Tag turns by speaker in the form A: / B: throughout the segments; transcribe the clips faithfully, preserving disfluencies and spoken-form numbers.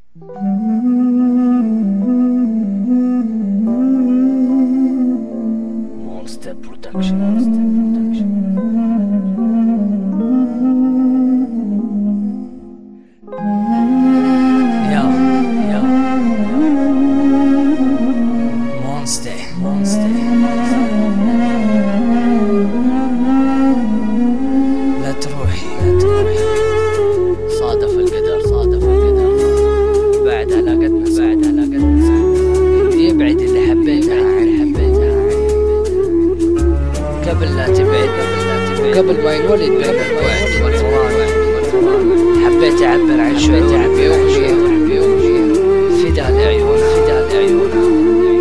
A: Monster Production. Monster Production. Yo, yo, Monster, Monster. لا تروحي، لا تروحي. صادف القدر، صادف القدر. بعد علاقتنا، بعد علاقتنا. يبعد اللي حبيته، اللي حبيته. قبل لا تبعد، قبل لا تبعد. قبل ما ينولد بين الوعد والفراق. حبيت أعبر عن شوية تعبير فدا لعيونها، فدا لعيونها.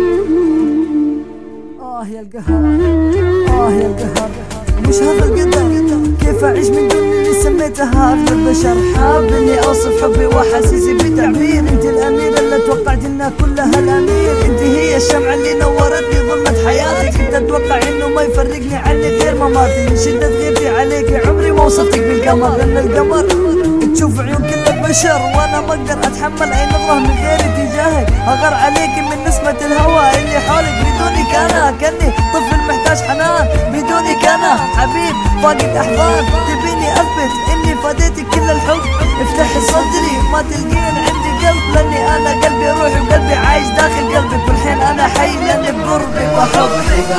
B: آه يا القهر، آه يا القهر. مش هذا القدر، كيف أعيش من دون اللي سميتها أغلى البشر. حاب إني أوصف حبي وأحاسيسي بتعبير. أنت الأميرة اللي توقعت إنها كلها الأمير. أنت هي الشمعة اللي نورتني ظلمة حياتي. كنت أتوقع إنه ما يفرقني عنك غير مماتي. من شدة غيرتي عليك عمري ما وصفتك بالقمر. لأن القمر تشوف عيون كل البشر، وانا ما اقدر اتحمل اي نظرة من غيري تجاهك. اغار عليك من نسمة الهواء اللي حولك. بدونك انا كاني طفل محتاج حنان. بدونك انا حبيب فاقد احضان. تبيني اثبت اني فاديتك كل الحب. افتحي صدري ما تلقين عندي قلب. لاني انا قلبي روحي وقلبي عايش داخل قلبك. والحين انا حي لاني بقربك وحبك.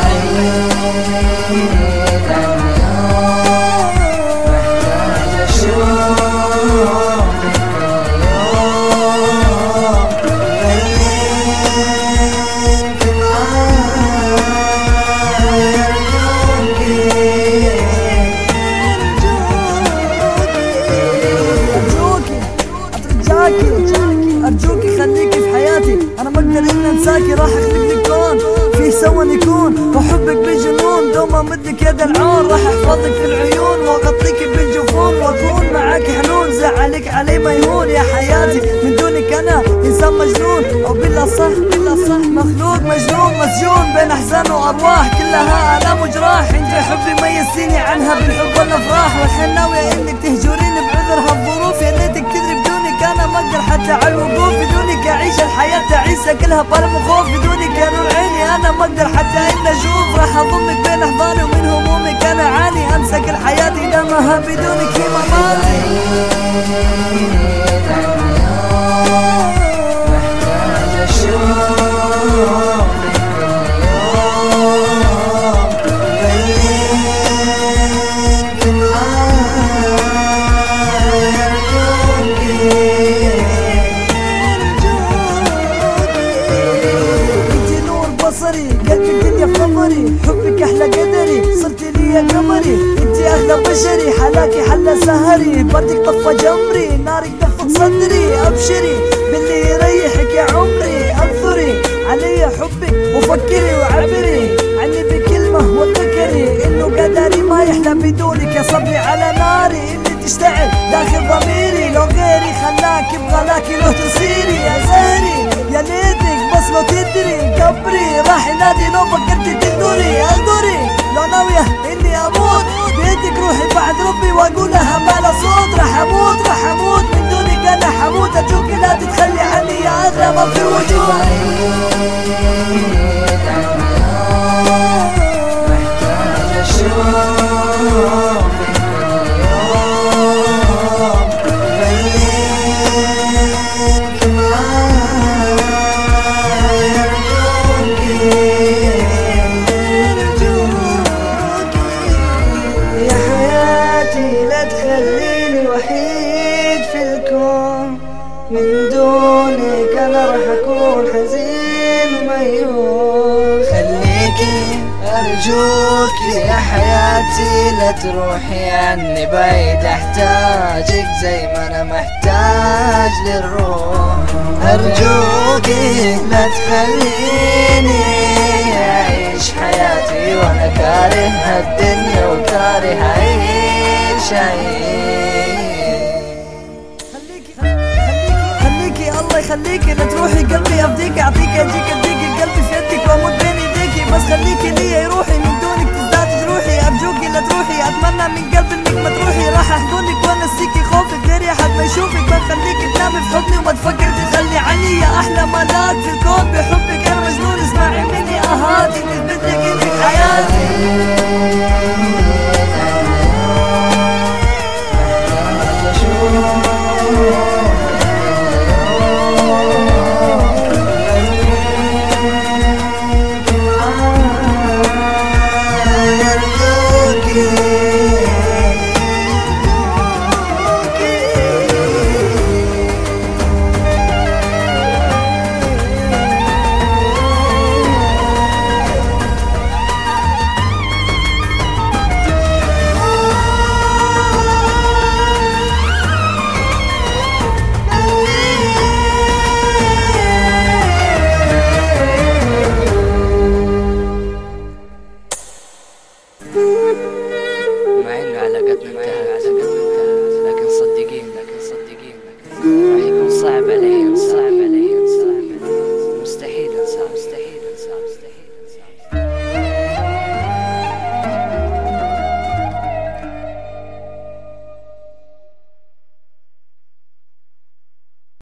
B: أرجوكي خليكي في حياتي. أنا ما أقدر إني أنساكي. راح أخلق لك كون فيه سوا نكون. وأحبك بجنون دوما مدك يد العون. راح أحفظك في العيون وأغطيكي بالجفون. وأكون معاك حنون زعلك علي ما يهون. يا حياتي من دونك أنا إنسان مجنون. أو بالله صح، بالله صح مخلوق مجنون مسجون بين أحزان وأرواح كلها آلام وجراح. أنت حبي ميزتيني عنها بالحب والأفراح. والحين ناوية إنك تهجريني بعذرها الظروف. يا ليتك تدري بدونك أنا ما أقدر حتى على الوقوف. بدونك أعيش الحياة تعيسة كلها بألم وخوف. بدونك يا نور عيني أنا ما أقدر حتى إني أشوف. راح أضمك بين أحضاني ومن همومك أنا أعاني. أنسى كل حياتي دامها بدونك هي مماتي. محتاج أشوفك قلبي الدنيا في نظري. حبك احلى قدري صرت لي يا قمري. انتي اغلى بشري حلاكي حلى سهري. بردك طفى جمري نارك دفق صدري. ابشري باللي يريحك يا عمري. انثري علي حبك وفكري وعبري عني بكلمة وذكري. انه قدري ما يحلى بدونك يا صبري على ناري اللي تشتعل داخل ضميري. لو غيري خلاك بغلاكي لو تصيري يا زهري. يا ليتك بس لو تدري قبري راح ينادي لو فكرتي تقدري. اقدري لو ناوية اني اموت بيدك روحي بعد ربي واقولها بلا صوت. راح اموت راح اموت من دونك انا حموت. ارجوك لا تتخلي عني يا اغلى ما في الوجود. محتاج اشوفك خليني وحيد في الكون. من دونك أنا راح أكون حزين وميؤوس. خليكي أرجوكي يا حياتي لا تروحي عني بعيد. أحتاجك زي ما أنا محتاج للروح. أرجوكي لا تخليني أعيش حياتي وأنا كاره هالدنيا وكاره أعيش خليكي خليكي الله يخليكي. لا تروحي قلبي افديك اعطيك اجيك اديك قلبي في يدك واموت بين ايديكي. بس خليكي لي روحي من دونك تزداد جروحي. ارجوكي لا تروحي اتمنى من قلبي انك ما تروحي. راح احضنك وانسيكي خوفك غيري احد ما يشوفك. بخليكي تنامي في حضني وما تفكر تخلي
A: ملاهي